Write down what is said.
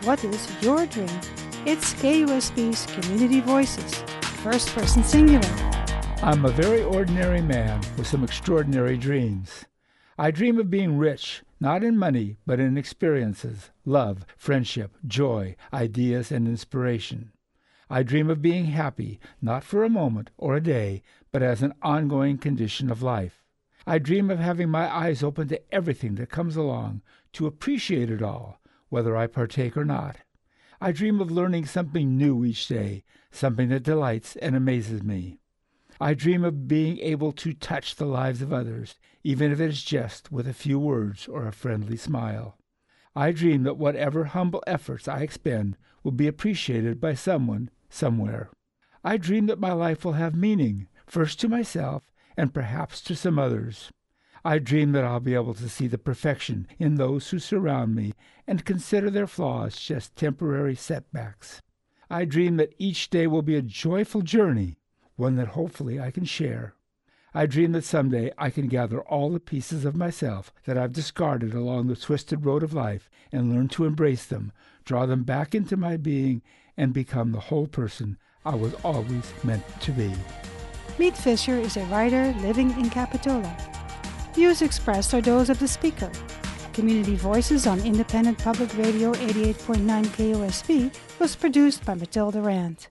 What is your dream? It's KUSP's Community Voices, first person singular. I'm a very ordinary man with some extraordinary dreams. I dream of being rich, not in money, but in experiences, love, friendship, joy, ideas, and inspiration. I dream of being happy, not for a moment or a day, but as an ongoing condition of life. I dream of having my eyes open to everything that comes along, to appreciate it all, whether I partake or not. I dream of learning something new each day, something that delights and amazes me. I dream of being able to touch the lives of others, even if it is just with a few words or a friendly smile. I dream that whatever humble efforts I expend will be appreciated by someone, somewhere. I dream that my life will have meaning, first to myself and perhaps to some others. I dream that I'll be able to see the perfection in those who surround me and consider their flaws just temporary setbacks. I dream that each day will be a joyful journey, one that hopefully I can share. I dream that someday I can gather all the pieces of myself that I've discarded along the twisted road of life and learn to embrace them, draw them back into my being, and become the whole person I was always meant to be. Meet Fisher is a writer living in Capitola. Views expressed are those of the speaker. Community Voices on Independent Public Radio 88.9 KUSP was produced by Matilda Rand.